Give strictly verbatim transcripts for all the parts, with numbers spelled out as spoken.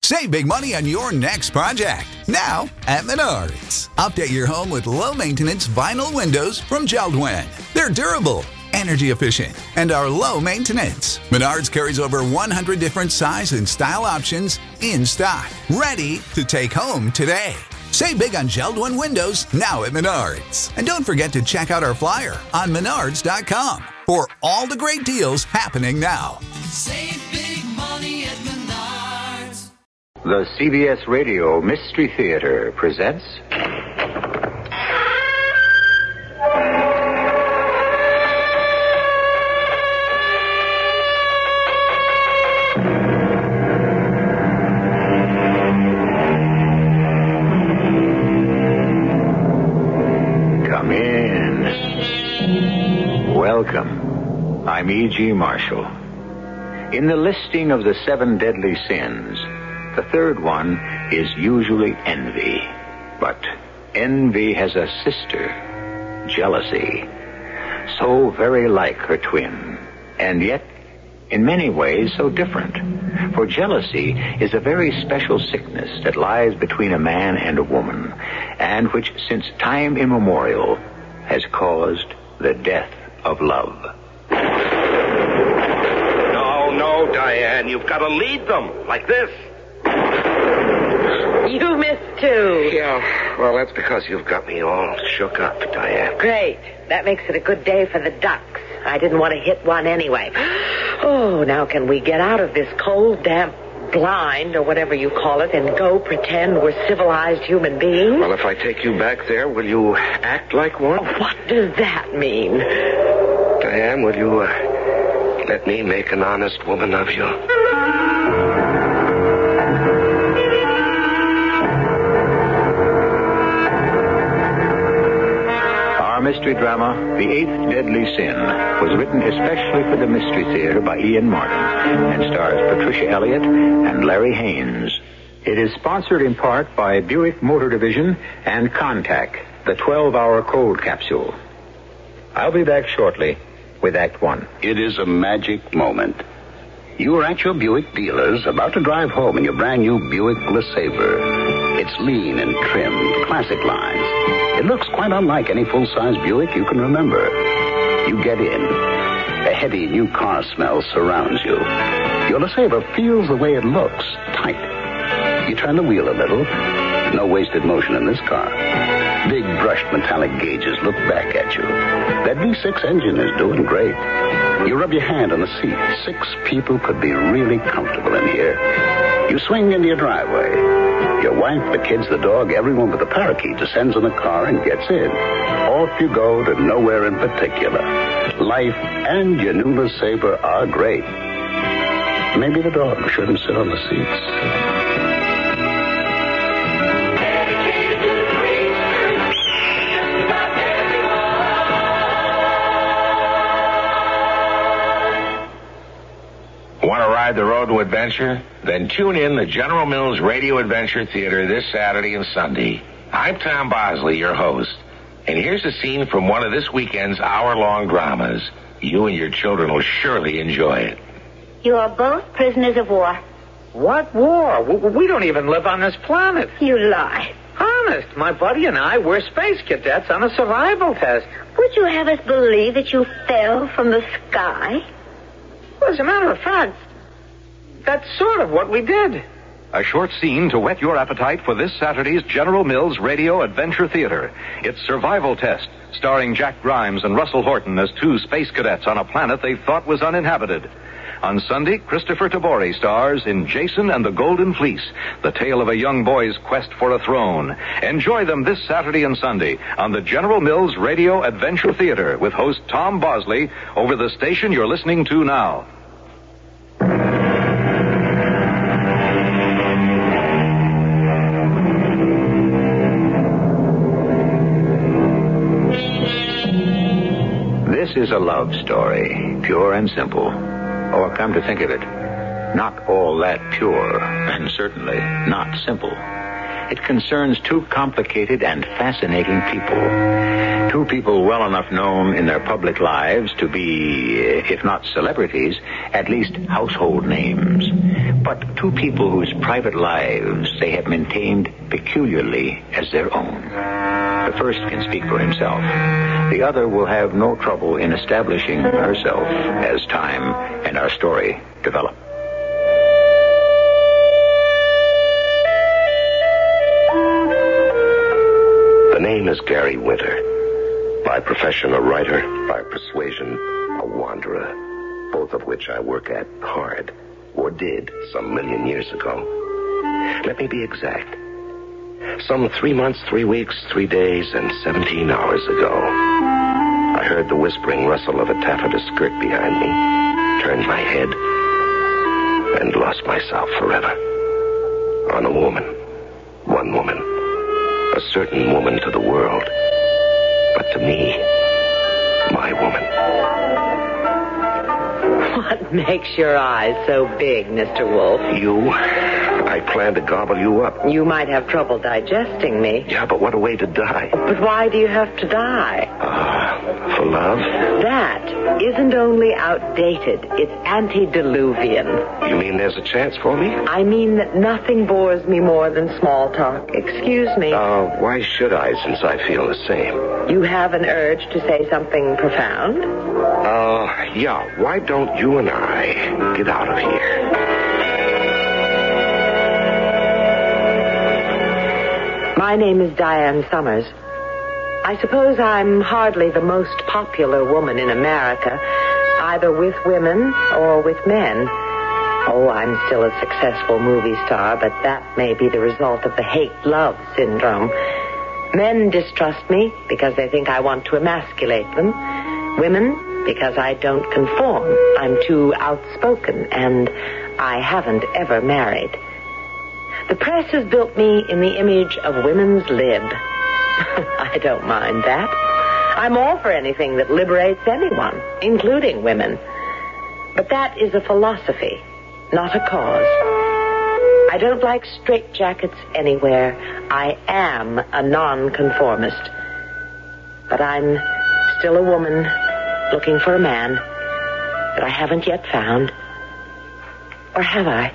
Save big money on your next project. Now at Menards. Update your home with low-maintenance vinyl windows from Jeld-Wen. They're durable, energy efficient, and are low maintenance. Menards carries over one hundred different size and style options in stock, ready to take home today. Save big on Jeld-Wen windows now at Menards. And don't forget to check out our flyer on menards dot com for all the great deals happening now. Save big money at Menards. The C B S Radio Mystery Theater presents... Welcome. I'm E G. Marshall. In the listing of the seven deadly sins, the third one is usually envy. But envy has a sister, jealousy, so very like her twin, and yet in many ways so different. For jealousy is a very special sickness that lies between a man and a woman, and which since time immemorial has caused the death of love. No, no, Diane, you've got to lead them, like this. You missed too. Yeah, well, that's because you've got me all shook up, Diane. Great. That makes it a good day for the ducks. I didn't want to hit one anyway. Oh, now can we get out of this cold, damp blind, or whatever you call it, and go pretend we're civilized human beings? Well, if I take you back there, will you act like one? What does that mean? Diane, will you uh, let me make an honest woman of you? Our mystery drama, The Eighth Deadly Sin, was written especially for the Mystery Theater by Ian Martin and stars Patricia Elliott and Larry Haynes. It is sponsored in part by Buick Motor Division and Contact, the twelve-hour cold capsule. I'll be back shortly with Act One. It is a magic moment. You are at your Buick dealers, about to drive home in your brand new Buick LeSabre. It's lean and trim, classic lines. It looks quite unlike any full-size Buick you can remember. You get in. A heady new car smell surrounds you. Your LeSabre feels the way it looks, tight. You turn the wheel a little. No wasted motion in this car. Big brushed metallic gauges look back at you. That V six engine is doing great. You rub your hand on the seat. Six people could be really comfortable in here. You swing into your driveway. Your wife, the kids, the dog, everyone but the parakeet descends in the car and gets in. Off you go to nowhere in particular. Life and your new LeSabre are great. Maybe the dog shouldn't sit on the seats. Want to ride the road to adventure? Then tune in the General Mills Radio Adventure Theater this Saturday and Sunday. I'm Tom Bosley, your host. And here's a scene from one of this weekend's hour-long dramas. You and your children will surely enjoy it. You are both prisoners of war. What war? We don't even live on this planet. You lie. Honest, my buddy and I, we're space cadets on a survival test. Would you have us believe that you fell from the sky? Well, as a matter of fact, that's sort of what we did. A short scene to whet your appetite for this Saturday's General Mills Radio Adventure Theater. It's Survival Test, starring Jack Grimes and Russell Horton as two space cadets on a planet they thought was uninhabited. On Sunday, Christopher Tabori stars in Jason and the Golden Fleece, the tale of a young boy's quest for a throne. Enjoy them this Saturday and Sunday on the General Mills Radio Adventure Theater with host Tom Bosley over the station you're listening to now. This is a love story, pure and simple. Or, come to think of it, not all that pure, and certainly not simple. It concerns two complicated and fascinating people. Two people well enough known in their public lives to be, if not celebrities, at least household names. but two people whose private lives they have maintained peculiarly as their own. The first can speak for himself. The other will have no trouble in establishing herself as time and our story develop. The name is Gary Winter. By profession, a writer. By persuasion, a wanderer. Both of which I work at hard, or did some million years ago. Let me be exact. Some three months, three weeks, three days, and seventeen hours ago, I heard the whispering rustle of a taffeta skirt behind me, turned my head, and lost myself forever. On a woman. One woman. A certain woman to the world. But to me, my woman. What makes your eyes so big, Mister Wolf? You? I plan to gobble you up. You might have trouble digesting me. Yeah, but what a way to die. But why do you have to die? Ah, uh, for love? That isn't only outdated, it's antediluvian. You mean there's a chance for me? I mean that nothing bores me more than small talk. Excuse me. Uh, why should I, since I feel the same? You have an urge to say something profound? Uh, yeah. Why don't you and I get out of here? My name is Diane Summers. I suppose I'm hardly the most popular woman in America, either with women or with men. Oh, I'm still a successful movie star, but that may be the result of the hate-love syndrome. Men distrust me because they think I want to emasculate them. Women, because I don't conform. I'm too outspoken, and I haven't ever married. The press has built me in the image of women's lib. I don't mind that. I'm all for anything that liberates anyone, including women. But that is a philosophy, not a cause. I don't like straitjackets anywhere. I am a nonconformist. But I'm still a woman looking for a man that I haven't yet found. Or have I?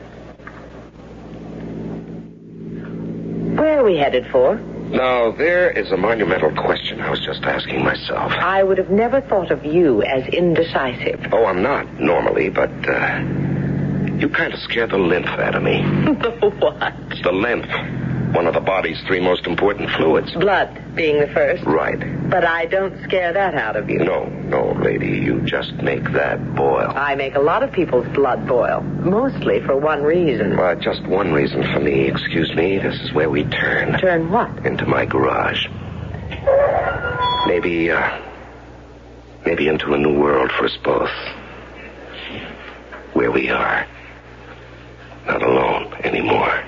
Where are we headed for? Now, there is a monumental question I was just asking myself. I would have never thought of you as indecisive. Oh, I'm not, normally, but, uh, you kind of scare the lymph out of me. The what? The lymph. One of the body's three most important fluids. Blood being the first. Right. But I don't scare that out of you. No, no, lady. You just make that boil. I make a lot of people's blood boil. Mostly for one reason. Uh, just one reason for me. Excuse me. This is where we turn. Turn what? Into my garage. Maybe, uh... Maybe into a new world for us both. Where we are. Not alone anymore.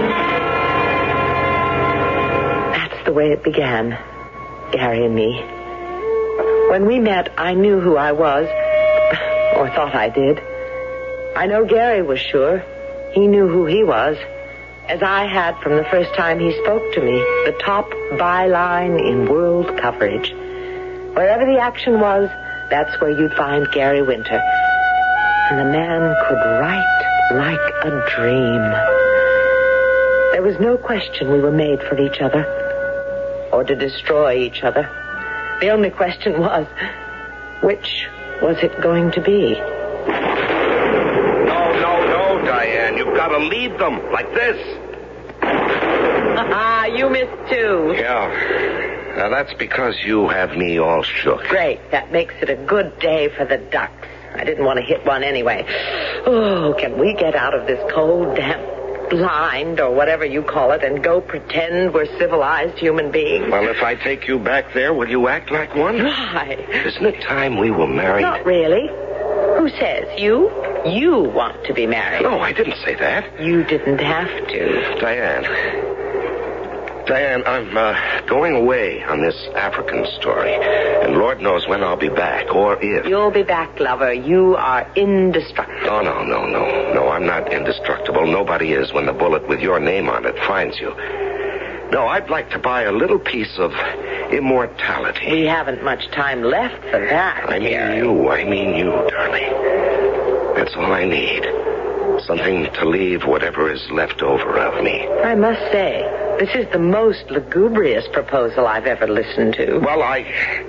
The way it began, Gary and me. When we met, I knew who I was, or thought I did. I know Gary was sure. He knew who he was, as I had from the first time he spoke to me, the top byline in world coverage. Wherever the action was, that's where you'd find Gary Winter. And the man could write like a dream. There was no question we were made for each other. Or to destroy each other. The only question was, which was it going to be? No, no, no, Diane. You've got to lead them like this. Ah, you missed too. Yeah. Now, that's because you have me all shook. Great. That makes it a good day for the ducks. I didn't want to hit one anyway. Oh, can we get out of this cold, damp blind, or whatever you call it, and go pretend we're civilized human beings? Well, if I take you back there, will you act like one? Why? Isn't it time we were married? Not really. Who says? You? You want to be married. No, I didn't say that. You didn't have to. Diane. Diane, I'm uh, going away on this African story, and Lord knows when I'll be back, or if. You'll be back, lover. You are indestructible. Oh, no, no, no. No, I'm not indestructible. Nobody is when the bullet with your name on it finds you. No, I'd like to buy a little piece of immortality. We haven't much time left for that, I mean Gary. you. I mean you, darling. That's all I need. Something to leave whatever is left over of me. I must say, this is the most lugubrious proposal I've ever listened to. Well, I...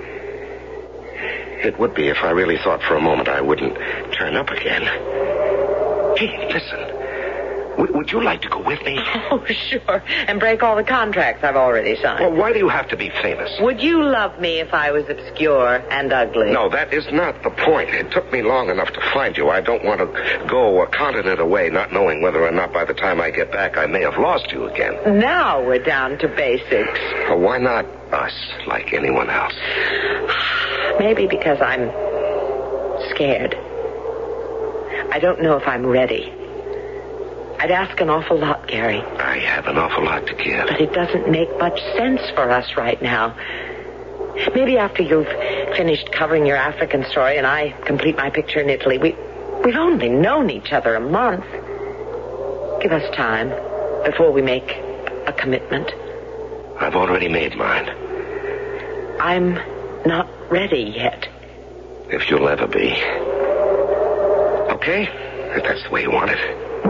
It would be if I really thought for a moment I wouldn't turn up again. Hey, listen. W- would you like to go with me? Oh, sure. And break all the contracts I've already signed. Well, why do you have to be famous? Would you love me if I was obscure and ugly? No, that is not the point. It took me long enough to find you. I don't want to go a continent away not knowing whether or not by the time I get back I may have lost you again. Now we're down to basics. Well, why not us like anyone else? Maybe because I'm scared. I don't know if I'm ready. I'd ask an awful lot, Gary. I have an awful lot to give. But it doesn't make much sense for us right now. Maybe after you've finished covering your African story and I complete my picture in Italy, we, we've only known each other a month. Give us time before we make a commitment. I've already made mine. I'm not ready yet. If you'll ever be. Okay? If that's the way you want it.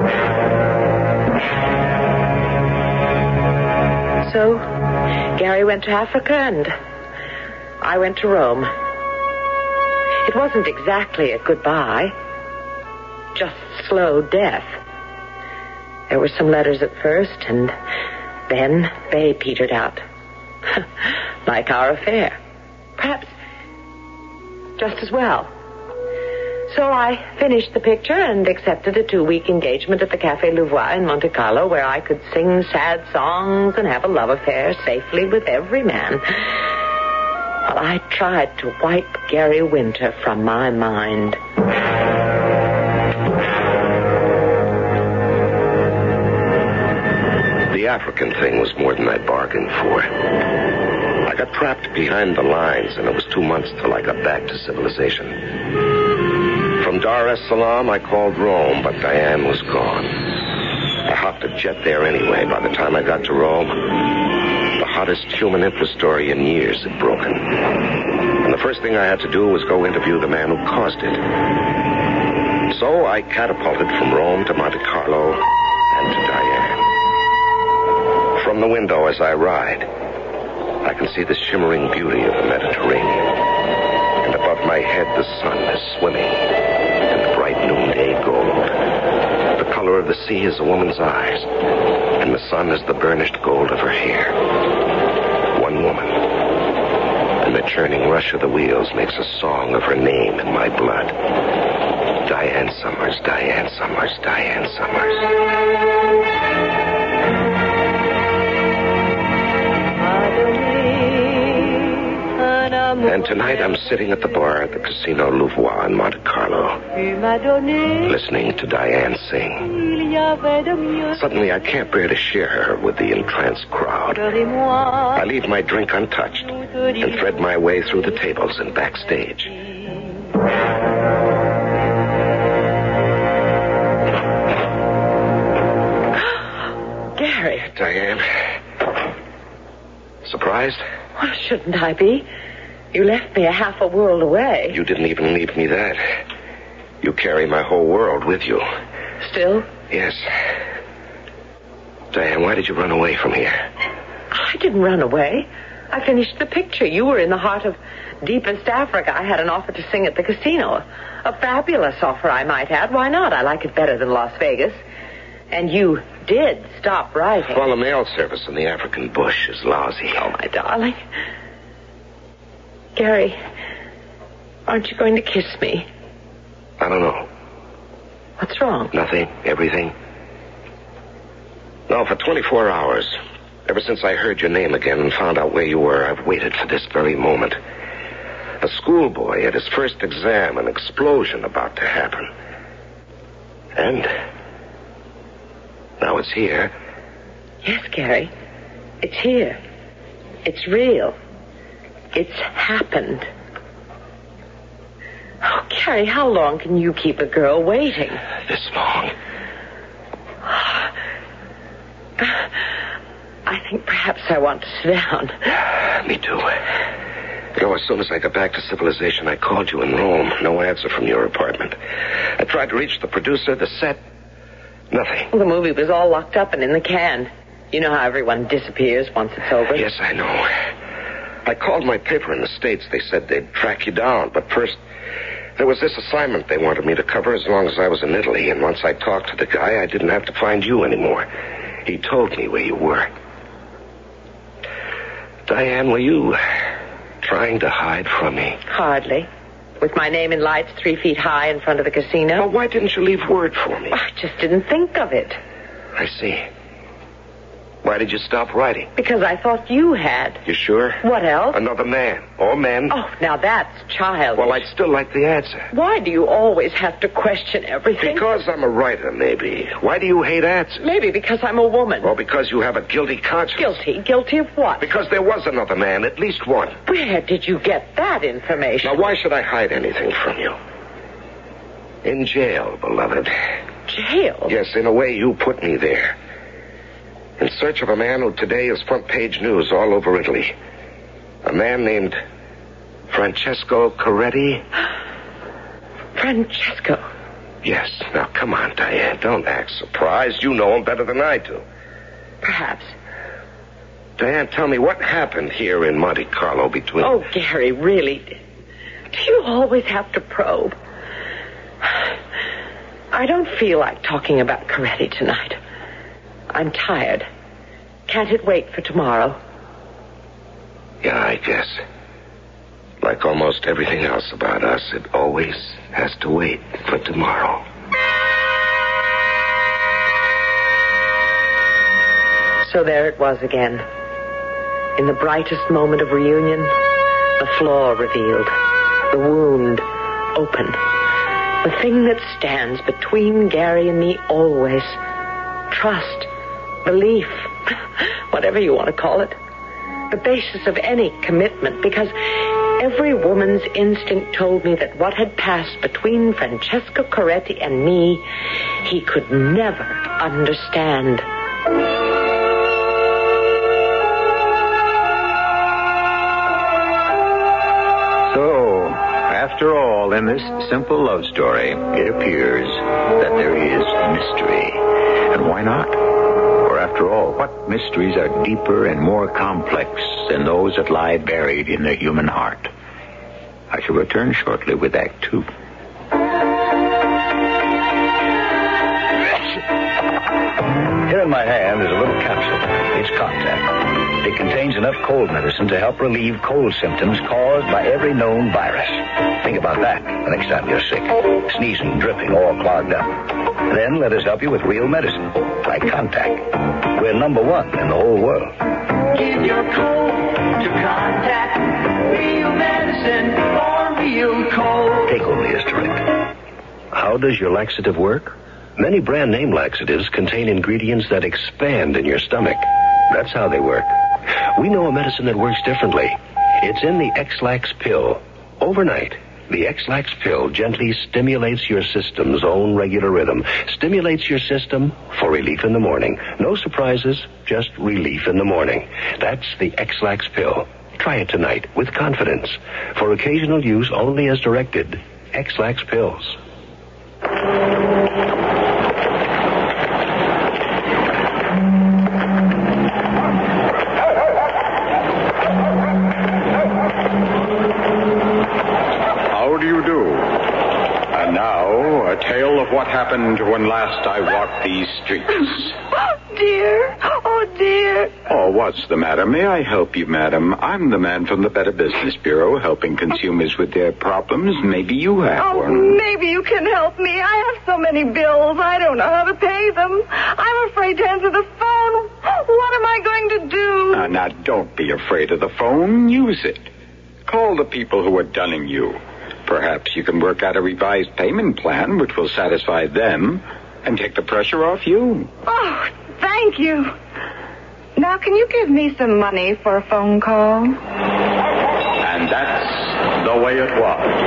So, Gary went to Africa and I went to Rome. It wasn't exactly a goodbye, just slow death. There were some letters at first, and then they petered out. Like our affair. Perhaps just as well. So I finished the picture and accepted a two-week engagement at the Café Louvois in Monte Carlo, where I could sing sad songs and have a love affair safely with every man. Well, I tried to wipe Gary Winter from my mind. The African thing was more than I bargained for. I got trapped behind the lines, and it was two months till I got back to civilization. From Dar es Salaam, I called Rome, but Diane was gone. I hopped a jet there anyway. By the time I got to Rome, the hottest human interest story in years had broken. And the first thing I had to do was go interview the man who caused it. So I catapulted from Rome to Monte Carlo and to Diane. From the window as I ride, I can see the shimmering beauty of the Mediterranean. And above my head, the sun is swimming in the bright noonday gold. The color of the sea is a woman's eyes, and the sun is the burnished gold of her hair. One woman, and the churning rush of the wheels makes a song of her name in my blood. Diane Summers, Diane Summers, Diane Summers. And tonight I'm sitting at the bar at the Casino Louvois in Monte Carlo, listening to Diane sing. Suddenly I can't bear to share her with the entranced crowd. I leave my drink untouched and thread my way through the tables and backstage. Gary. Diane. Surprised? Well, shouldn't I be? You left me a half a world away. You didn't even leave me that. You carry my whole world with you. Still? Yes. Diane, why did you run away from here? I didn't run away. I finished the picture. You were in the heart of deepest Africa. I had an offer to sing at the casino. A fabulous offer, I might add. Why not? I like it better than Las Vegas. And you did stop writing. Well, the mail service in the African bush is lousy. Oh, my darling. Gary, aren't you going to kiss me? I don't know. What's wrong? Nothing. Everything. No, for twenty-four hours. Ever since I heard your name again and found out where you were, I've waited for this very moment. A schoolboy at his first exam, an explosion about to happen. And now it's here. Yes, Gary. It's here. It's real. It's happened. Oh, Gary, how long can you keep a girl waiting? This long. I think perhaps I want to sit down. Me too. You know, as soon as I got back to civilization, I called you in Rome. No answer from your apartment. I tried to reach the producer, the set. Nothing. Well, the movie was all locked up and in the can. You know how everyone disappears once it's over? Yes, I know. I called my paper in the States. They said they'd track you down. But first, there was this assignment they wanted me to cover as long as I was in Italy. And once I talked to the guy, I didn't have to find you anymore. He told me where you were. Diane, were you trying to hide from me? Hardly. With my name in lights three feet high in front of the casino. Well, why didn't you leave word for me? I just didn't think of it. I see. Why did you stop writing? Because I thought you had. You sure? What else? Another man. Or men. Oh, now that's childish. Well, I'd still like the answer. Why do you always have to question everything? Because I'm a writer, maybe. Why do you hate answers? Maybe because I'm a woman. Or because you have a guilty conscience. Guilty? Guilty of what? Because there was another man, at least one. Where did you get that information? Now, why should I hide anything from you? In jail, beloved. Jail? Yes, in a way, you put me there. In search of a man who today is front-page news all over Italy. A man named Francesco Coretti. Francesco? Yes. Now, come on, Diane. Don't act surprised. You know him better than I do. Perhaps. Diane, tell me, what happened here in Monte Carlo between... Oh, Gary, really? Do you always have to probe? I don't feel like talking about Coretti tonight. I'm tired. Can't it wait for tomorrow? Yeah, I guess. Like almost everything else about us, it always has to wait for tomorrow. So there it was again. In the brightest moment of reunion, the flaw revealed, the wound open. The thing that stands between Gary and me always. Trust. Belief, whatever you want to call it, the basis of any commitment, because every woman's instinct told me that what had passed between Francesco Coretti and me, he could never understand. So, after all, in this simple love story, it appears that there is mystery. And why not? After all, what mysteries are deeper and more complex than those that lie buried in the human heart? I shall return shortly with Act Two. Here in my hand is a little capsule. It's Contact. It contains enough cold medicine to help relieve cold symptoms caused by every known virus. Think about that the next time you're sick. Sneezing, dripping, all clogged up. Then let us help you with real medicine, like Contact. We're number one in the whole world. Give your cold to Contact. Real medicine for real cold. Take only as directed. How does your laxative work? Many brand name laxatives contain ingredients that expand in your stomach. That's how they work. We know a medicine that works differently. It's in the X-Lax pill. Overnight, the X-Lax pill gently stimulates your system's own regular rhythm. Stimulates your system for relief in the morning. No surprises, just relief in the morning. That's the X-Lax pill. Try it tonight with confidence. For occasional use only as directed. X-Lax pills. What happened when last I walked these streets? Oh, dear. Oh, dear. Oh, what's the matter? May I help you, madam? I'm the man from the Better Business Bureau, helping consumers with their problems. Maybe you have Oh, one. maybe you can help me. I have so many bills. I don't know how to pay them. I'm afraid to answer the phone. What am I going to do? Uh, now, don't be afraid of the phone. Use it. Call the people who are dunning you. Perhaps you can work out a revised payment plan which will satisfy them and take the pressure off you. Oh, thank you. Now, can you give me some money for a phone call? And that's the way it was.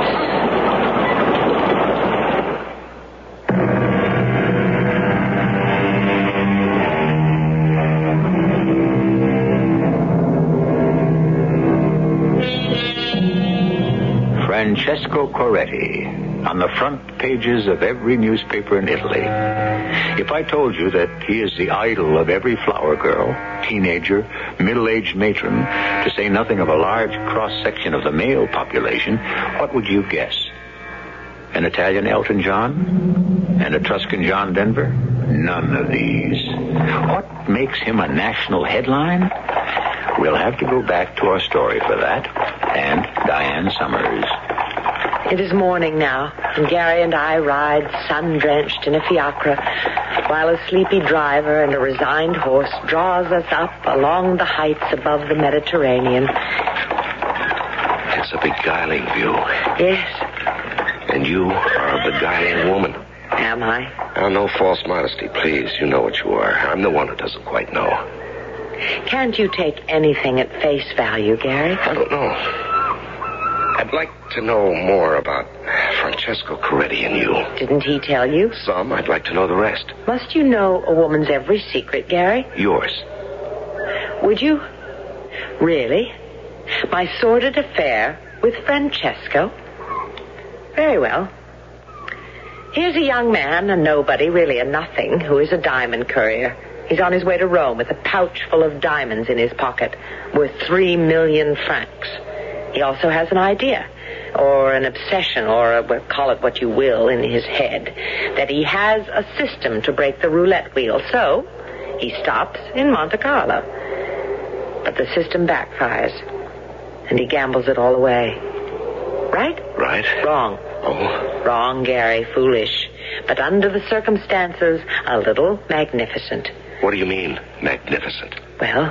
Francesco Coretti, on the front pages of every newspaper in Italy. If I told you that he is the idol of every flower girl, teenager, middle-aged matron, to say nothing of a large cross-section of the male population, what would you guess? An Italian Elton John? An Etruscan John Denver? None of these. What makes him a national headline? We'll have to go back to our story for that, and Diane Summers. It is morning now, and Gary and I ride sun-drenched in a fiacre, while a sleepy driver and a resigned horse draws us up along the heights above the Mediterranean. It's a beguiling view. Yes. And you are a beguiling woman. Am I? Oh, no false modesty, please. You know what you are. I'm the one who doesn't quite know. Can't you take anything at face value, Gary? I don't know. I'd like to know more about Francesco Coretti and you. Didn't he tell you? Some. I'd like to know the rest. Must you know a woman's every secret, Gary? Yours. Would you? Really? My sordid affair with Francesco? Very well. Here's a young man, a nobody, really a nothing, who is a diamond courier. He's on his way to Rome with a pouch full of diamonds in his pocket, worth three million francs. He also has an idea, or an obsession, or a, well, call it what you will, in his head, that he has a system to break the roulette wheel. So, he stops in Monte Carlo. But the system backfires, and he gambles it all away. Right? Right. Wrong. Oh. Wrong, Gary. Foolish. But under the circumstances, a little magnificent. What do you mean, magnificent? Well,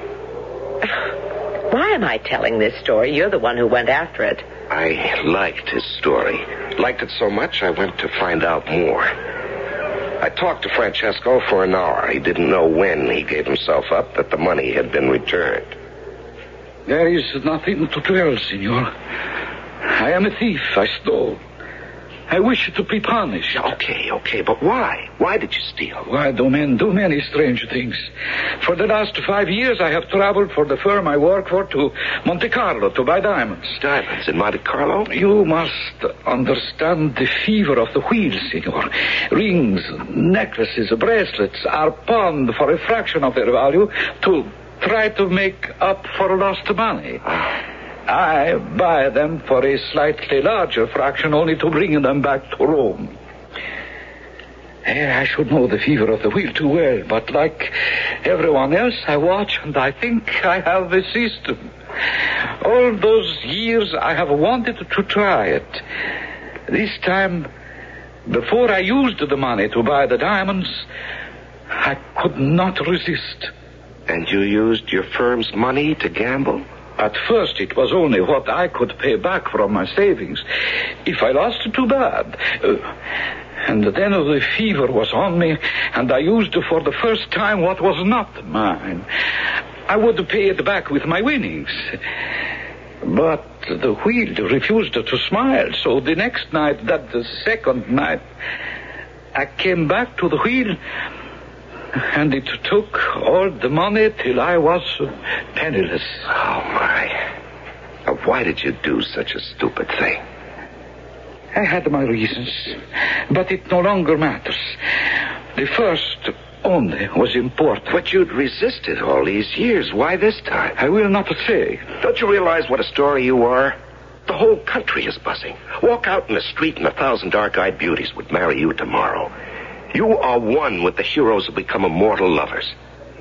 why am I telling this story? You're the one who went after it. I liked his story. Liked it so much, I went to find out more. I talked to Francesco for an hour. He didn't know when he gave himself up that the money had been returned. There is nothing to tell, senor. I am a thief. I stole. I wish to be punished. Okay, okay, but why? Why did you steal? Why do men do many strange things? For the last five years, I have traveled for the firm I work for to Monte Carlo to buy diamonds. Diamonds in Monte Carlo? You must understand the fever of the wheel, senor. Rings, necklaces, bracelets are pawned for a fraction of their value to try to make up for lost money. I buy them for a slightly larger fraction, only to bring them back to Rome. I should know the fever of the wheel too well, but like everyone else, I watch and I think I have a system. All those years I have wanted to try it. This time, before I used the money to buy the diamonds, I could not resist. And you used your firm's money to gamble? At first, it was only what I could pay back from my savings. If I lost, too bad. Uh, and then the fever was on me, and I used for the first time what was not mine. I would pay it back with my winnings. But the wheel refused to smile, so the next night, that the second night, I came back to the wheel, and it took all the money till I was penniless. Oh, my. Now, why did you do such a stupid thing? I had my reasons, but it no longer matters. The first only was important. But you'd resisted all these years. Why this time? I will not say. Don't you realize what a story you are? The whole country is buzzing. Walk out in the street and a thousand dark-eyed beauties would marry you tomorrow. You are one with the heroes who become immortal lovers.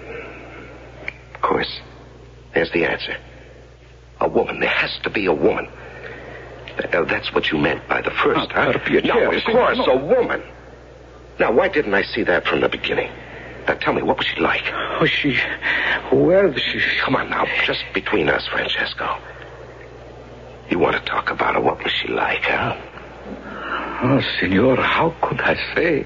Of course, there's the answer. A woman. There has to be a woman. Uh, that's what you meant by the first, oh, huh? No, of course, no. A woman. Now, why didn't I see that from the beginning? Now, tell me, what was she like? Oh, she... Well, she... Come on now, just between us, Francesco. You want to talk about her? What was she like, huh? Oh, senor, how could I say?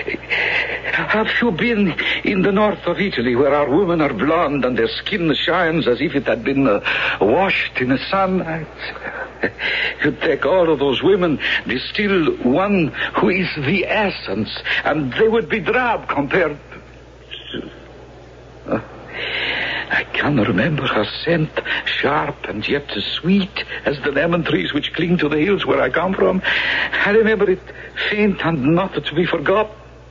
Have you been in the north of Italy, where our women are blonde and their skin shines as if it had been uh, washed in the sunlight? You take all of those women, distill one who is the essence, and they would be drab compared to... Uh, I can't can remember her scent, sharp and yet sweet as the lemon trees which cling to the hills where I come from. I remember it faint and not to be forgot.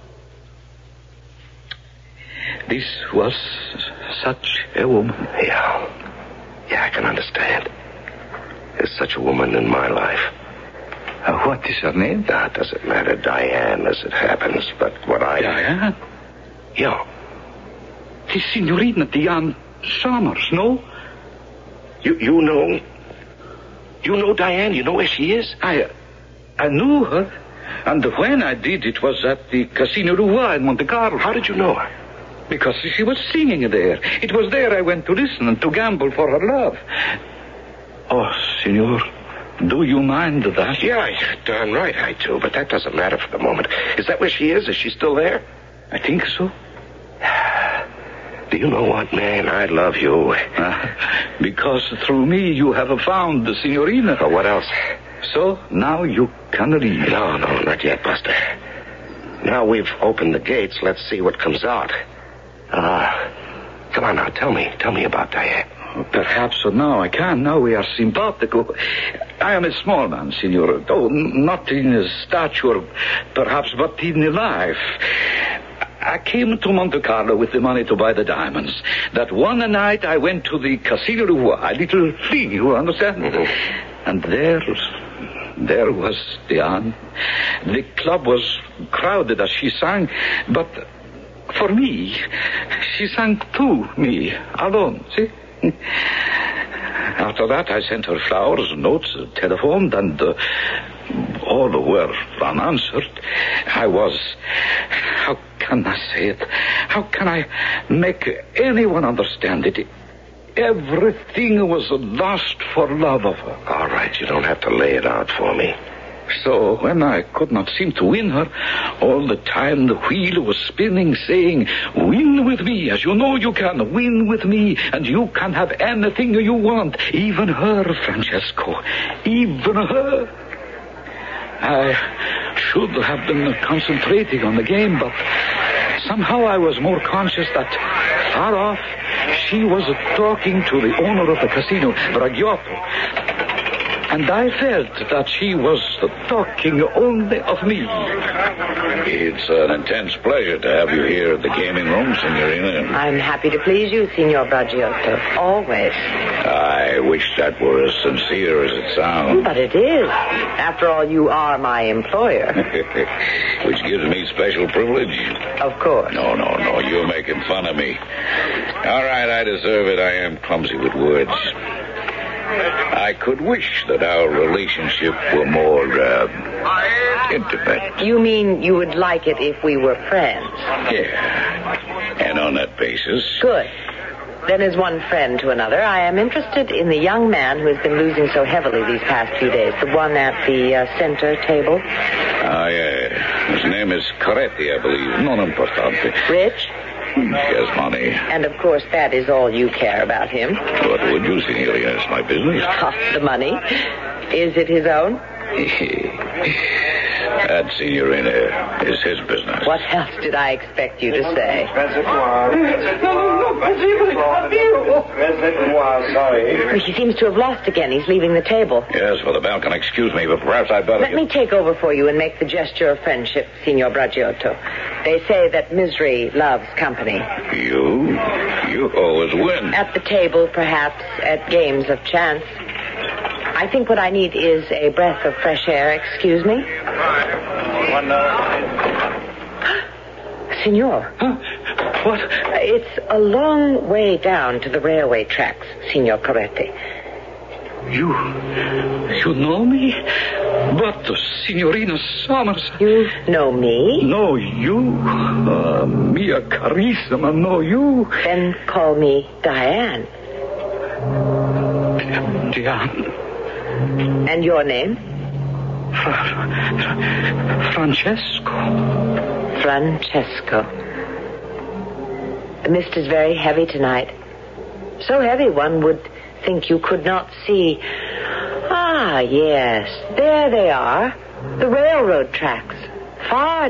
This was such a woman. Yeah. Yeah, I can understand. There's such a woman in my life. Uh, what is her name? That doesn't matter. Diane, as it happens. But what I... Diane? Yeah. The Signorina Diane Summers, no? You you know... You know Diane? You know where she is? I... I knew her. And when I did, it was at the Casino Roi in Monte Carlo. How did you know her? Because she was singing there. It was there I went to listen and to gamble for her love. Oh, Senor, do you mind that? Yeah, you're darn right I do, but that doesn't matter for the moment. Is that where she is? Is she still there? I think so. Do you know what, man? I love you. Uh, because through me you have found the Signorina. Oh, what else? So now you can leave. No, no, not yet, Buster. Now we've opened the gates, let's see what comes out. Ah, uh, come on now, tell me. Tell me about Diane. Perhaps now I can. Now we are simpatico. I am a small man, Signor. Oh, not in stature, perhaps, but in life. I came to Monte Carlo with the money to buy the diamonds. That one night I went to the Casino Roi, a little thing, you understand? Mm-hmm. And there, there was Diane. The club was crowded as she sang, but for me, she sang to me, alone, see? After that, I sent her flowers, notes, telephoned, and uh, all were unanswered. I was... How can I say it? How can I make anyone understand it? Everything was lost for love of her. All right, you don't have to lay it out for me. So when I could not seem to win her, all the time the wheel was spinning, saying, win with me, as you know you can, win with me, and you can have anything you want, even her, Francesco, even her. I should have been concentrating on the game, but somehow I was more conscious that far off she was talking to the owner of the casino, Bragiotto. And I felt that she was talking only of me. It's an intense pleasure to have you here at the gaming room, Signorina. I'm happy to please you, Signor Bragiotto. Always. I wish that were as sincere as it sounds. But it is. After all, you are my employer. Which gives me special privilege. Of course. No, no, no. You're making fun of me. All right, I deserve it. I am clumsy with words. I could wish that our relationship were more, uh, intimate. You mean you would like it if we were friends? Yeah. And on that basis... Good. Then as one friend to another, I am interested in the young man who has been losing so heavily these past few days. The one at the uh, center table. Ah, yeah. His name is Coretti, I believe. Non importante. Rich? He has money. And, of course, that is all you care about him. What would you, Signorina? It's my business. Oh, the money. Is it his own? That, Signorina, is his business. What else did I expect you to say? Sorry. He seems to have lost again. He's leaving the table. Yes, for the balcony. Excuse me, but perhaps I'd better... Let get... me take over for you and make the gesture of friendship, Signor Bragiotto. They say that misery loves company. You? You always win. At the table, perhaps, at games of chance. I think what I need is a breath of fresh air. Excuse me? One, uh... Signor. Huh? What? It's a long way down to the railway tracks, Signor Coretti. You... you know me? But, uh, Signorina Summers... You know me? No, you. Uh, Mia Carissima, no, you. Then call me Diane. Diane. And your name? Fra- Francesco. Francesco. The mist is very heavy tonight. So heavy one would think you could not see. Ah, yes. There they are. The railroad tracks. Far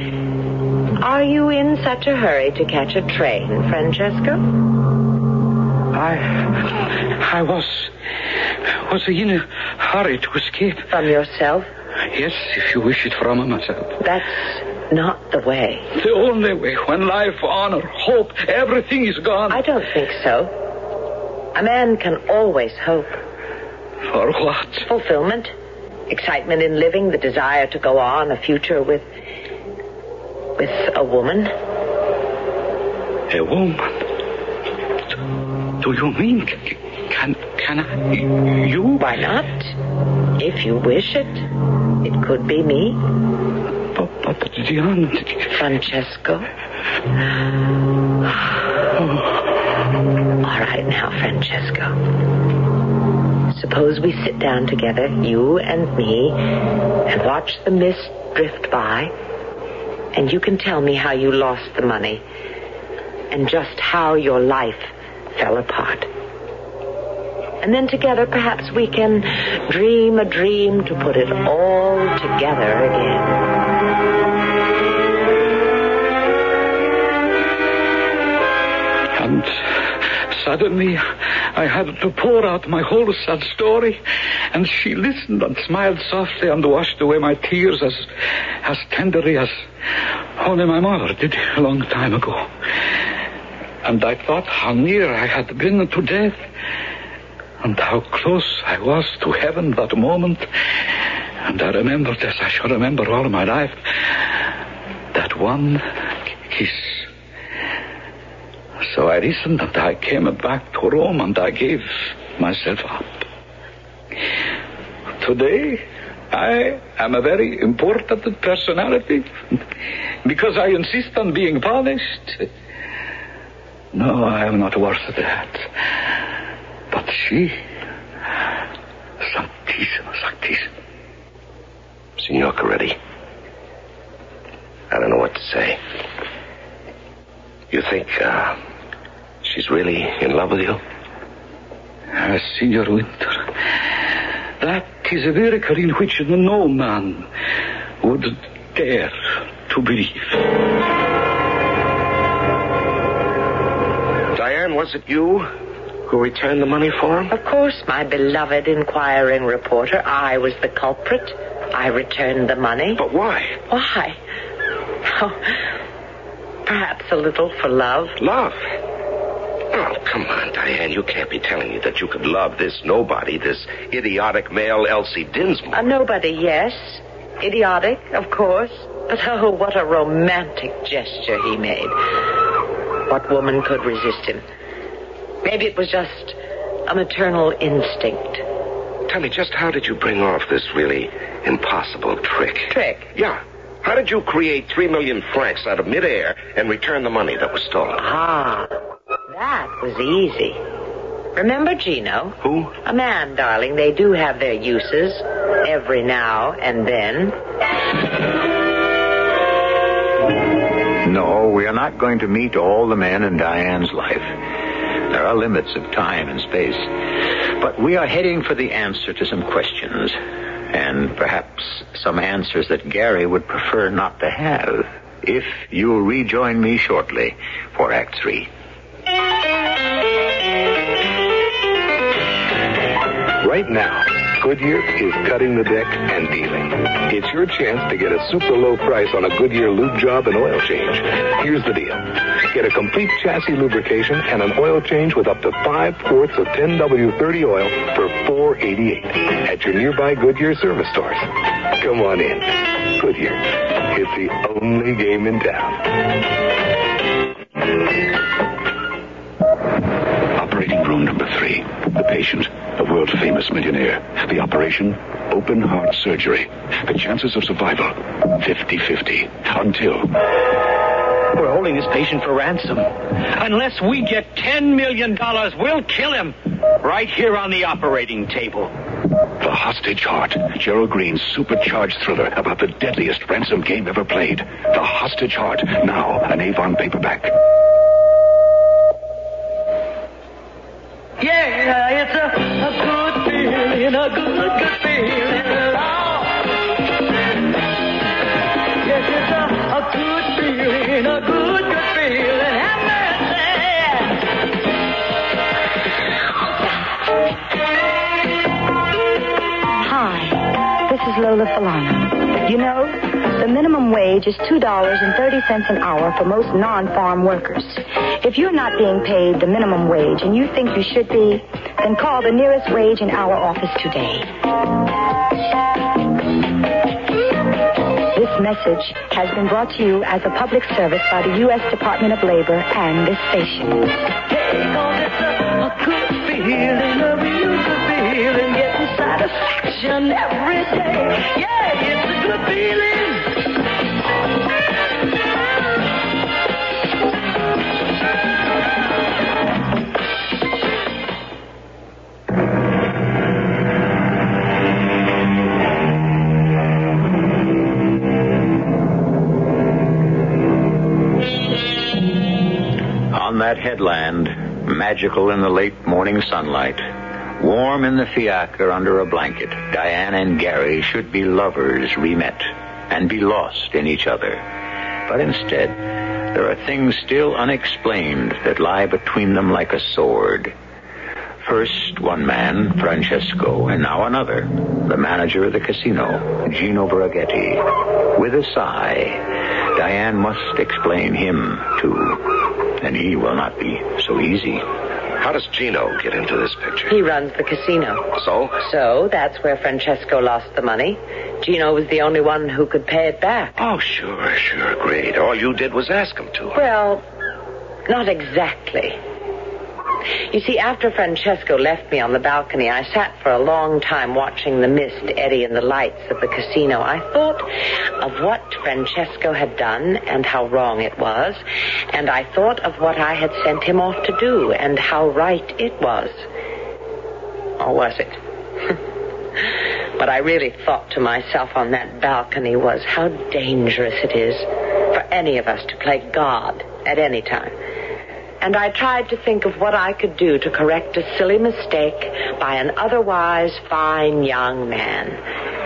down. Are you in such a hurry to catch a train, Francesco? I... I was... was in a hurry to escape. From yourself? Yes, if you wish it from myself. That's not the way. The only way, when life, honor, hope, everything is gone. I don't think so. A man can always hope. For what? Fulfillment. Excitement in living, the desire to go on, a future with... with a woman. A woman? Do you mean... Can, can I... You? Why not? If you wish it. It could be me. But, but Gian... Francesco. All right now, Francesco. Suppose we sit down together, you and me, and watch the mist drift by, and you can tell me how you lost the money, and just how your life fell apart. And then together, perhaps we can dream a dream to put it all together again. And suddenly, I had to pour out my whole sad story, and she listened and smiled softly and washed away my tears as, as tenderly as only my mother did a long time ago. And I thought how near I had been to death, and how close I was to heaven that moment. And I remembered, as I shall remember all my life, that one kiss. So I listened, and I came back to Rome, and I gave myself up. Today, I am a very important personality because I insist on being polished. No, I am not worth that. But she, Santissimo, Santissimo. Signor Coretti, I don't know what to say. You think, uh, she's really in love with you? Uh, Signor Winter, that is a miracle in which no man would dare to believe. Diane, was it you who returned the money for him? Of course, my beloved inquiring reporter. I was the culprit. I returned the money. But why? Why? Oh, perhaps a little for love. Love? Oh, come on, Diane. You can't be telling me that you could love this nobody, this idiotic male Elsie Dinsmore. A nobody, yes. Idiotic, of course. But oh, what a romantic gesture he made. What woman could resist him? Maybe it was just a maternal instinct. Tell me, just how did you bring off this really impossible trick? Trick? Yeah. How did you create three million francs out of midair and return the money that was stolen? Ah, that was easy. Remember Gino? Who? A man, darling. They do have their uses every now and then. No, we are not going to meet all the men in Diane's life. There are limits of time and space. But we are heading for the answer to some questions. And perhaps some answers that Gary would prefer not to have. If you'll rejoin me shortly for Act Three. Right now, Goodyear is cutting the deck and dealing. It's your chance to get a super low price on a Goodyear lube job and oil change. Here's the deal. Get a complete chassis lubrication and an oil change with up to five quarts of ten W thirty oil for four eighty-eight at your nearby Goodyear service stores. Come on in. Goodyear. It's the only game in town. Operating room number three. The patient, a world-famous millionaire. The operation, open heart surgery. The chances of survival, fifty-fifty. Until... We're holding this patient for ransom. Unless we get ten million dollars, we'll kill him. Right here on the operating table. The Hostage Heart. Gerald Green's supercharged thriller about the deadliest ransom game ever played. The Hostage Heart. Now an Avon paperback. Yeah, it's a, a good feeling, a good, good feeling. Yes, it's a, a good feeling, a good, good feeling. Have mercy. Lola Falana. You know, the minimum wage is two dollars and thirty cents an hour for most non-farm workers. If you're not being paid the minimum wage and you think you should be, then call the nearest wage and hour office today. This message has been brought to you as a public service by the U S Department of Labor and this station. A good feeling, a real good feeling, getting satisfaction every day. Yeah, it's a good feeling. On that headland, magical in the late morning sunlight, warm in the fiacre under a blanket, Diane and Gary should be lovers re-met and be lost in each other. But instead, there are things still unexplained that lie between them like a sword. First one man, Francesco, and now another, the manager of the casino, Gino Braghetti. With a sigh, Diane must explain him, too. And he will not be so easy. How does Gino get into this picture? He runs the casino. So? So, that's where Francesco lost the money. Gino was the only one who could pay it back. Oh, sure, sure, great. All you did was ask him to. Well, not exactly. You see, after Francesco left me on the balcony, I sat for a long time watching the mist eddy in the lights of the casino. I thought of what Francesco had done and how wrong it was, and I thought of what I had sent him off to do and how right it was. Or was it? What I really thought to myself on that balcony was how dangerous it is for any of us to play God at any time. And I tried to think of what I could do to correct a silly mistake by an otherwise fine young man.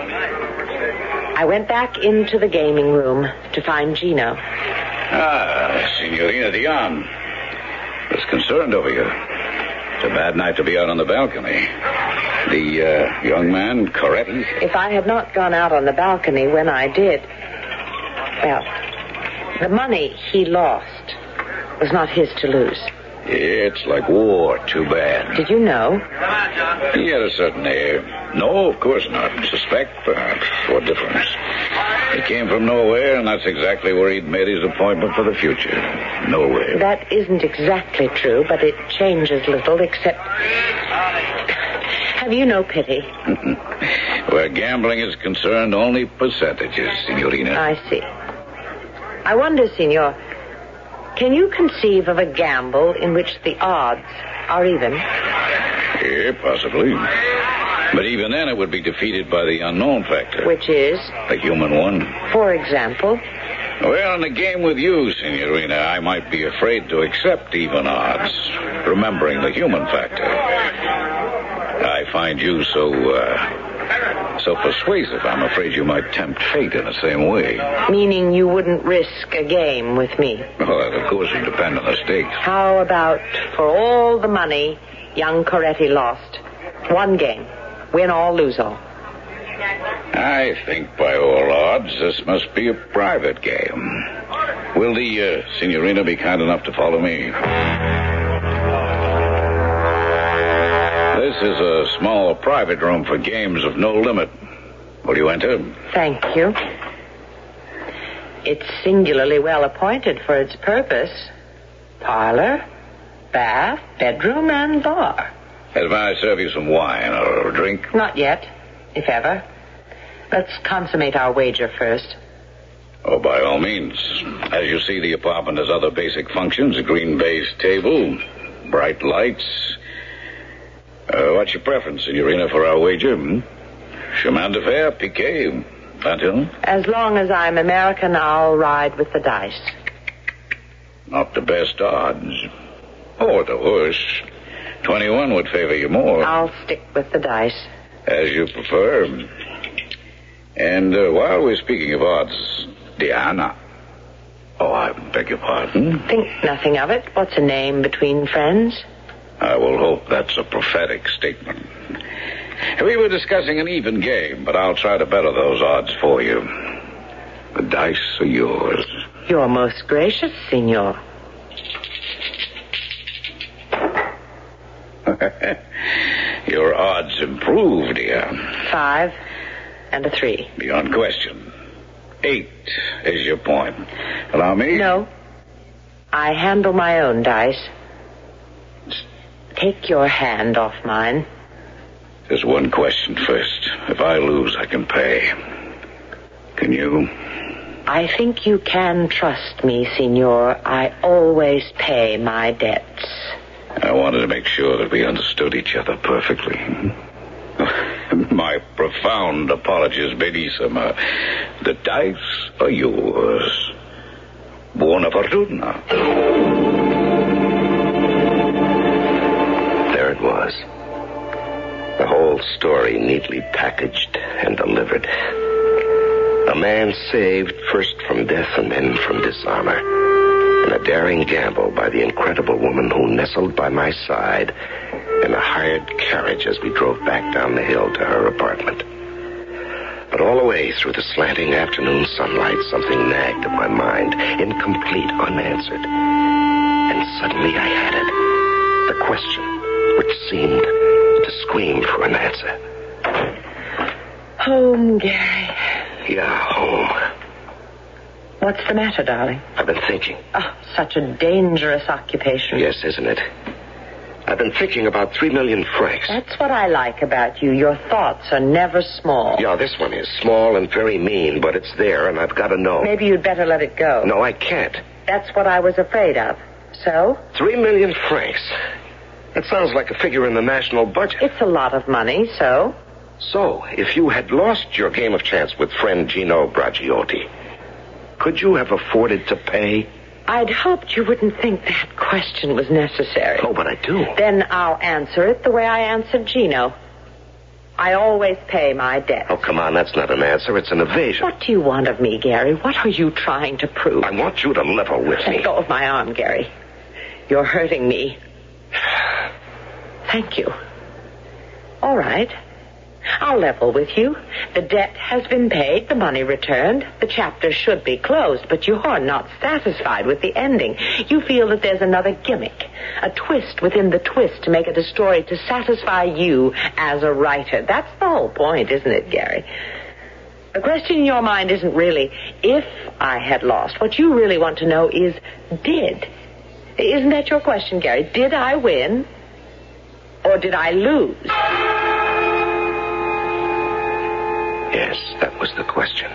I went back into the gaming room to find Gino. Ah, Signorina Dion. Was concerned over you. It's a bad night to be out on the balcony. The uh, young man, Coretti? If I had not gone out on the balcony when I did, well, the money he lost was not his to lose. It's like war, too bad. Did you know? He had a certain air. No, of course not. Suspect, perhaps. What difference? He came from nowhere, and that's exactly where he'd made his appointment for the future. Nowhere. That isn't exactly true, but it changes little, except... Have you no pity? Where gambling is concerned, only percentages, Signorina. I see. I wonder, Signor... Can you conceive of a gamble in which the odds are even? Yeah, possibly. But even then it would be defeated by the unknown factor. Which is? The human one. For example? Well, in a game with you, Signorina, I might be afraid to accept even odds, remembering the human factor. I find you so, uh... so persuasive, I'm afraid you might tempt fate in the same way. Meaning you wouldn't risk a game with me? Well, that, of course, would depend on the stakes. How about for all the money young Coretti lost? One game. Win all, lose all. I think by all odds this must be a private game. Will the uh, Signorina be kind enough to follow me? This is a small private room for games of no limit. Will you enter? Thank you. It's singularly well appointed for its purpose. Parlor, bath, bedroom, and bar. If I serve you some wine or a drink? Not yet, if ever. Let's consummate our wager first. Oh, by all means. As you see, the apartment has other basic functions. A green baize table, bright lights... Uh, what's your preference, Signorina, for our wager? Hmm? Chemin de fer, piquet, Pantin? As long as I'm American, I'll ride with the dice. Not the best odds. Or the worst. Twenty-one would favor you more. I'll stick with the dice. As you prefer. And uh, while we're speaking of odds, Diana. Oh, I beg your pardon? Think nothing of it. What's a name between friends? I will hope that's a prophetic statement. We were discussing an even game, but I'll try to better those odds for you. The dice are yours. You're most gracious, senor. Your odds improve, dear. Five and a three. Beyond question. Eight is your point. Allow me? No. I handle my own dice. Take your hand off mine. There's one question first. If I lose, I can pay. Can you? I think you can trust me, senor. I always pay my debts. I wanted to make sure that we understood each other perfectly. My profound apologies, Benissima. The dice are yours. Buona fortuna. There it was. The whole story neatly packaged and delivered. A man saved first from death and then from dishonor. And a daring gamble by the incredible woman who nestled by my side in a hired carriage as we drove back down the hill to her apartment. But all the way through the slanting afternoon sunlight, something nagged at my mind, incomplete, unanswered. And suddenly I had it. The question, which seemed to scream for an answer. Home, Gary. Yeah, home. What's the matter, darling? I've been thinking. Oh, such a dangerous occupation. Yes, isn't it? I've been thinking about three million francs. That's what I like about you. Your thoughts are never small. Yeah, this one is small and very mean, but it's there, and I've got to know. Maybe you'd better let it go. No, I can't. That's what I was afraid of. So? Three million francs. That sounds like a figure in the national budget. It's a lot of money, so? So, if you had lost your game of chance with friend Gino Bragiotti, could you have afforded to pay? I'd hoped you wouldn't think that question was necessary. Oh, but I do. Then I'll answer it the way I answered Gino. I always pay my debts. Oh, come on, that's not an answer. It's an evasion. What do you want of me, Gary? What are you trying to prove? I want you to level with me. Let go of my arm, Gary. You're hurting me. Thank you. All right. I'll level with you. The debt has been paid, the money returned. The chapter should be closed, but you're not satisfied with the ending. You feel that there's another gimmick, a twist within the twist to make it a story to satisfy you as a writer. That's the whole point, isn't it, Gary? The question in your mind isn't really if I had lost. What you really want to know is did. Isn't that your question, Gary? Did I win or did I lose? Yes, that was the question.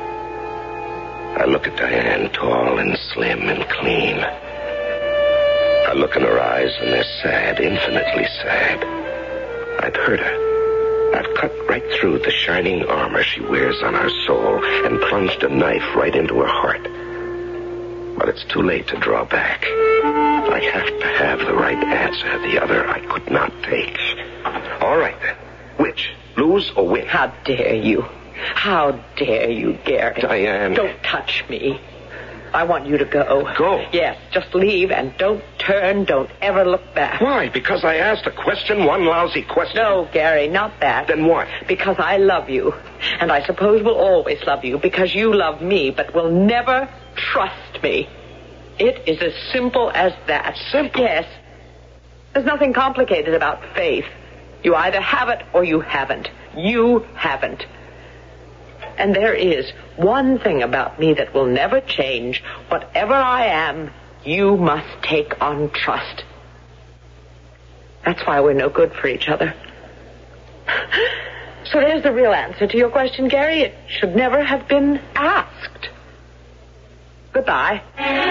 I look at Diane, tall and slim and clean. I look in her eyes, and they're sad, infinitely sad. I've hurt her. I've cut right through the shining armor she wears on her soul and plunged a knife right into her heart. But it's too late to draw back. I have to have the right answer. The other I could not take. All right, then. Which? Lose or win? How dare you? How dare you, Gary? Diane. Don't touch me. I want you to go. Go? Yes, just leave and don't turn. Don't ever look back. Why? Because I asked a question, one lousy question? No, Gary, not that. Then what? Because I love you. And I suppose will always love you because you love me, but will never trust me. It is as simple as that. Simple? Yes. There's nothing complicated about faith. You either have it or you haven't. You haven't. And there is one thing about me that will never change. Whatever I am, you must take on trust. That's why we're no good for each other. So there's the real answer to your question, Gary. It should never have been asked. Goodbye.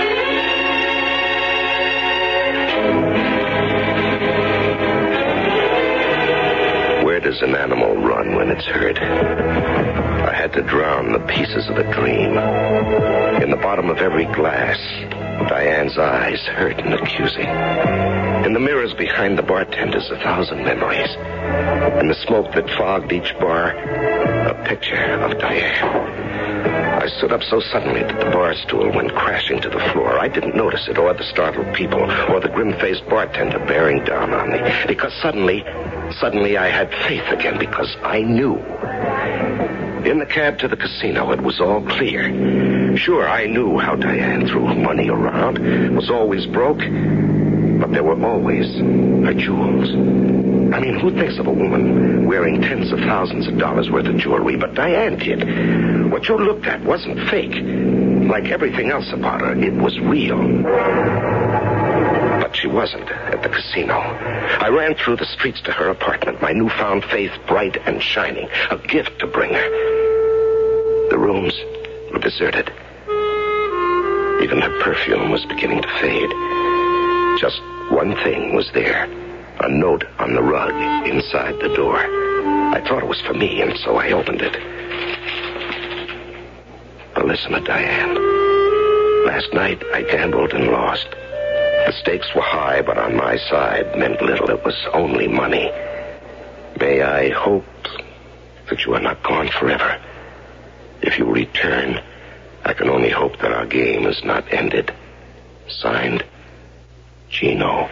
Where does an animal run when it's hurt? I had to drown the pieces of a dream. In the bottom of every glass, Diane's eyes hurt and accusing. In the mirrors behind the bartenders, a thousand memories. In the smoke that fogged each bar, a picture of Diane. I stood up so suddenly that the bar stool went crashing to the floor. I didn't notice it, or the startled people, or the grim-faced bartender bearing down on me. Because suddenly, suddenly I had faith again because I knew. In the cab to the casino, it was all clear. Sure, I knew how Diane threw money around, was always broke, but there were always her jewels. I mean, who thinks of a woman wearing tens of thousands of dollars worth of jewelry? But Diane did. What you looked at wasn't fake. Like everything else about her, it was real. But she wasn't at the casino. I ran through the streets to her apartment, my newfound faith bright and shining, a gift to bring her. The rooms were deserted. Even her perfume was beginning to fade. Just one thing was there, a note on the rug inside the door. I thought it was for me, and so I opened it. Bellissima Diane. Last night I gambled and lost. The stakes were high, but on my side meant little. It was only money. May I hope that you are not gone forever. If you return, I can only hope that our game is not ended. Signed, Gino.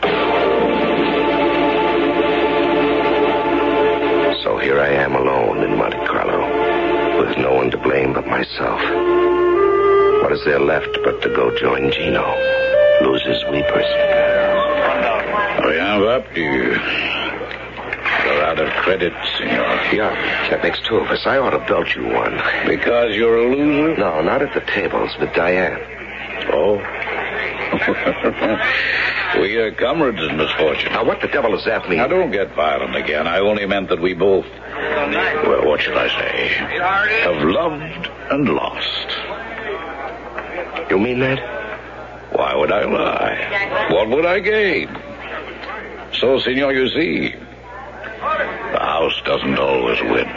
So here I am alone in Monte Carlo, with no one to blame but myself. What is there left but to go join Gino, losers weepers? Rien va plus. You're out of credit, senor. Yeah, that makes two of us. I ought to belt you one. Because you're a loser? No, not at the tables, with Diane. Oh? We are comrades in misfortune. Now, what the devil does that mean? Now, don't get violent again. I only meant that we both, well, what should I say, have loved and lost. You mean that? Why would I lie? What would I gain? So, senor, you see, the house doesn't always win.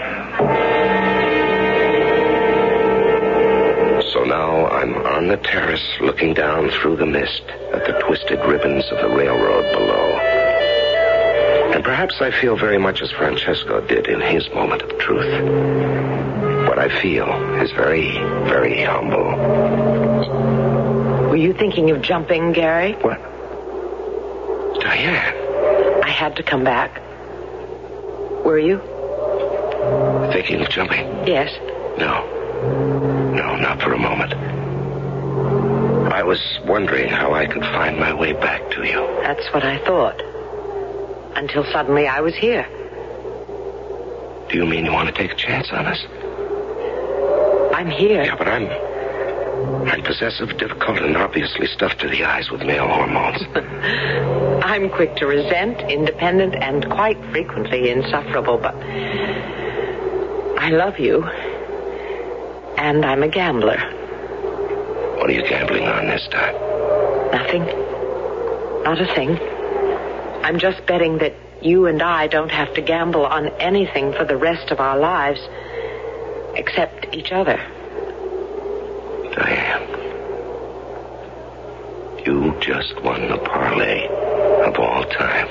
So now I'm on the terrace looking down through the mist at the twisted ribbons of the railroad below. And perhaps I feel very much as Francesco did in his moment of truth. What I feel is very, very humble. Were you thinking of jumping, Gary? What? Diane. I had to come back. Were you? Thinking of jumping? Yes. No. No, not for a moment. I was wondering how I could find my way back to you. That's what I thought. Until suddenly I was here. Do you mean you want to take a chance on us? I'm here. Yeah, but I'm... I'm possessive, difficult, and obviously stuffed to the eyes with male hormones. I'm quick to resent, independent, and quite frequently insufferable, but I love you. And I'm a gambler. What are you gambling on this time? Nothing. Not a thing. I'm just betting that you and I don't have to gamble on anything for the rest of our lives, except each other. Diane, you just won the parlay of all time.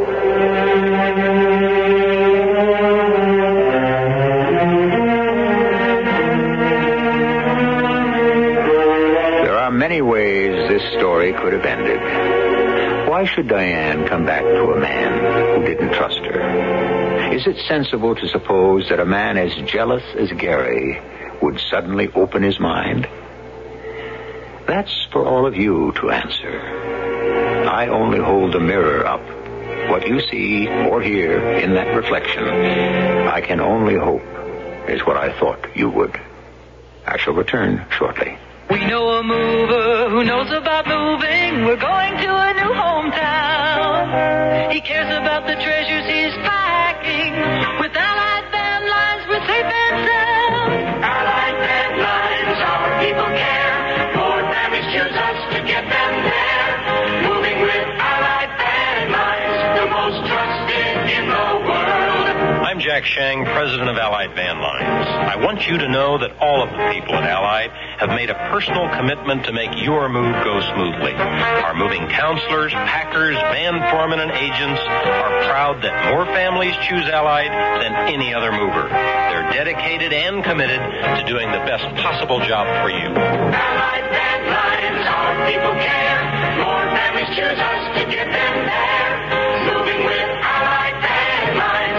There are many ways this story could have ended. Why should Diane come back to a man who didn't trust her? Is it sensible to suppose that a man as jealous as Gary would suddenly open his mind? That's for all of you to answer. I only hold the mirror up. What you see or hear in that reflection, I can only hope is what I thought you would. I shall return shortly. We know a mover who knows about moving. We're going to a new hometown. He cares about the treasures he's packing. With Allied Van Lines, we're safe and sound. Allied Van Lines, our people care. More families choose us to get them there. Moving with Allied Van Lines, the most trusted in the world. I'm Jack Shang, president of Allied Van Lines. I want you to know that all of the people at Allied have made a personal commitment to make your move go smoothly. Our moving counselors, packers, van foremen, and agents are proud that more families choose Allied than any other mover. They're dedicated and committed to doing the best possible job for you. Allied Van Lines, our people care. More families choose us to get them there. Moving with Allied Van Lines.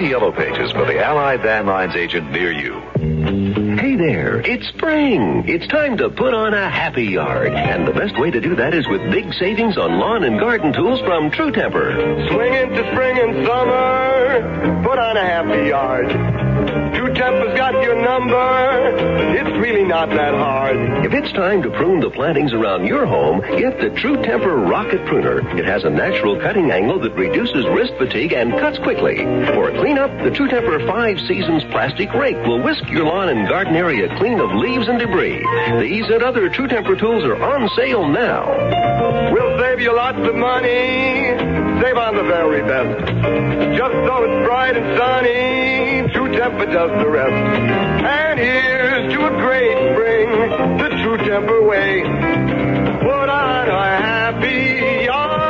the Yellow Pages for the Allied Van Lines agent near you. Hey there, it's spring. It's time to put on a happy yard. And the best way to do that is with big savings on lawn and garden tools from True Temper. Swing into spring and summer, put on a happy yard. True Temper's got your number. It's really not that hard. If it's time to prune the plantings around your home, get the True Temper Rocket Pruner. It has a natural cutting angle that reduces wrist fatigue and cuts quickly. For a cleanup, the True Temper Five Seasons plastic rake will whisk your lawn and garden area clean of leaves and debris. These and other True Temper tools are on sale now. We'll save you lots of money. Save on the very best. Just so it's bright and sunny, True Temper does the rest. And here's to a great spring, the True Temper way. Put on a happy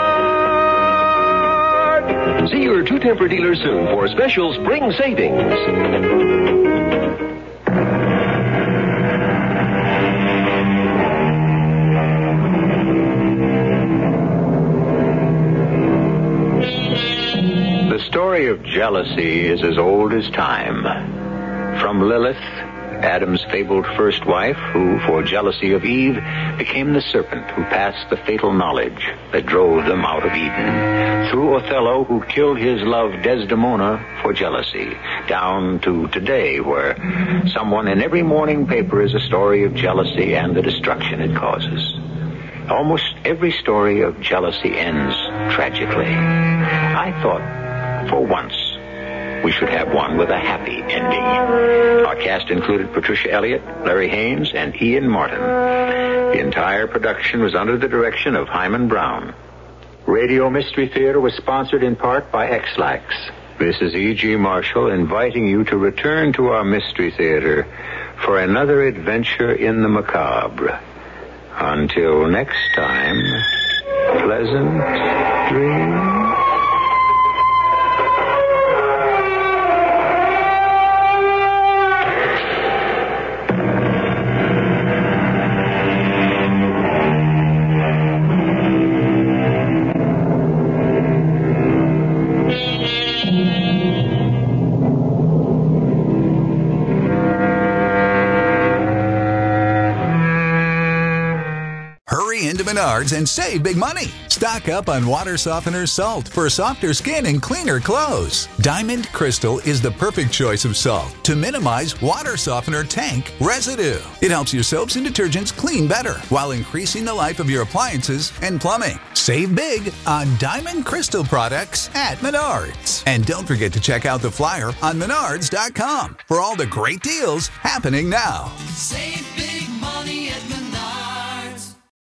yard. See your True Temper dealer soon for special spring savings. The story of jealousy is as old as time. From Lilith, Adam's fabled first wife, who, for jealousy of Eve, became the serpent who passed the fatal knowledge that drove them out of Eden, through Othello, who killed his love Desdemona for jealousy, down to today, where someone in every morning paper is a story of jealousy and the destruction it causes. Almost every story of jealousy ends tragically. I thought, for once, we should have one with a happy ending. Our cast included Patricia Elliott, Larry Haynes, and Ian Martin. The entire production was under the direction of Hyman Brown. Radio Mystery Theater was sponsored in part by X-Lax. This is E G. Marshall inviting you to return to our Mystery Theater for another adventure in the macabre. Until next time, pleasant dreams. Into Menards and save big money. Stock up on water softener salt for softer skin and cleaner clothes. Diamond Crystal is the perfect choice of salt to minimize water softener tank residue. It helps your soaps and detergents clean better while increasing the life of your appliances and plumbing. Save big on Diamond Crystal products at Menards. And don't forget to check out the flyer on menards dot com for all the great deals happening now. Save